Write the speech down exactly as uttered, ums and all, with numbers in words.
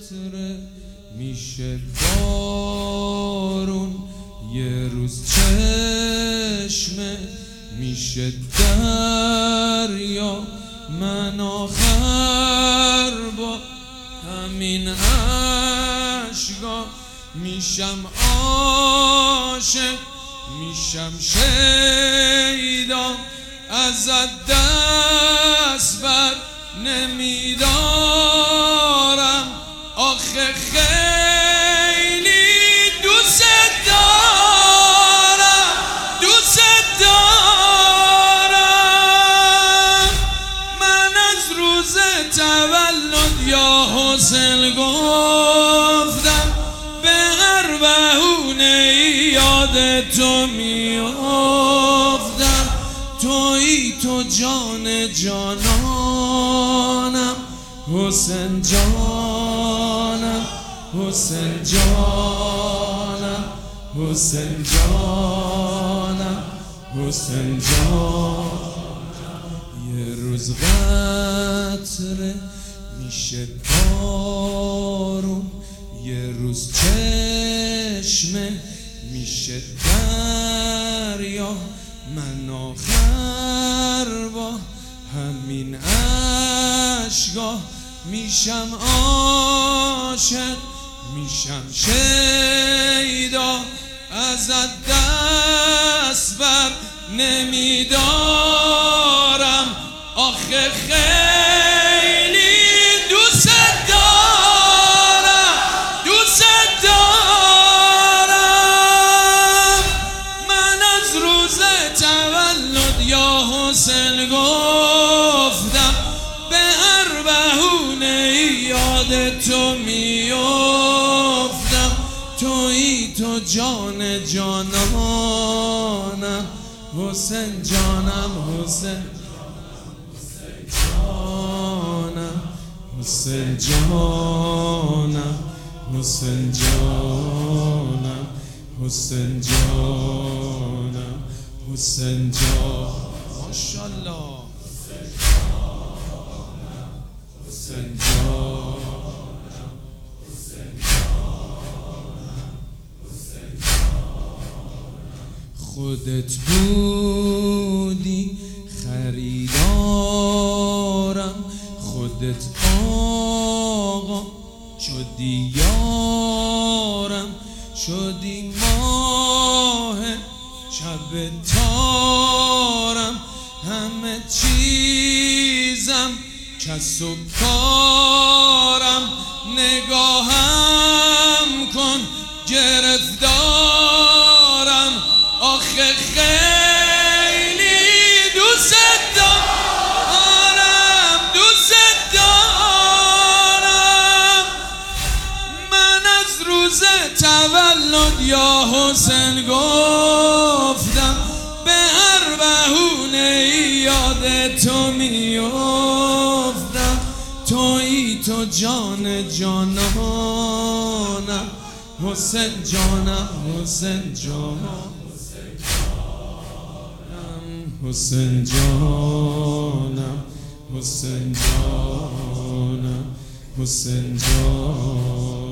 قطره میشه بارون، یه روز چشمه میشه دریا. من آخر با همین عشقا میشم عاشق، میشم شیدا. ازت دست بر نمیدارم، آخه خیلی دوست دارم، دوست دارم. من از روز تولد یا حسین گفتم، به هر بهونه یاد تو میافتم. تویی تو جان جانانم، حسین جانم، حسین جانم، حسین جانم، حسین جانم. یه روز قطره میشه بارون، یه روز چشمه میشه دریا. من آخر با همین عشقا میشم عاشق، میشم شیدا. ازت دست بر نمیدارم، آخه خیلی دوست دارم، دوست دارم. من از روز تولد یا حسین گفتم، به هر بهونه یاد تو میافتم. تویی تو جان جانانم، حسین جانم، حسین جانم، حسین جانم، حسین جانم، حسین جانم، حسین جانم. ماشاءالله حسین جانم، حسین جانم، حسین جانم. خودت بودی خریدارم، خودت آقا شدی یارم. شدی ماه شب تارم، همه چیزم کس و کارم. نگاهم کن گرفتارم، آخه خیلی دوست دارم، دوست دارم. من از روز تولد یا حسین گفتم، به هر بهونه یاد تو میافتم. تویی تو جان جانانم، حسین جانم، حسین جانم، حسین جانم، حسین جانم، حسین جانم.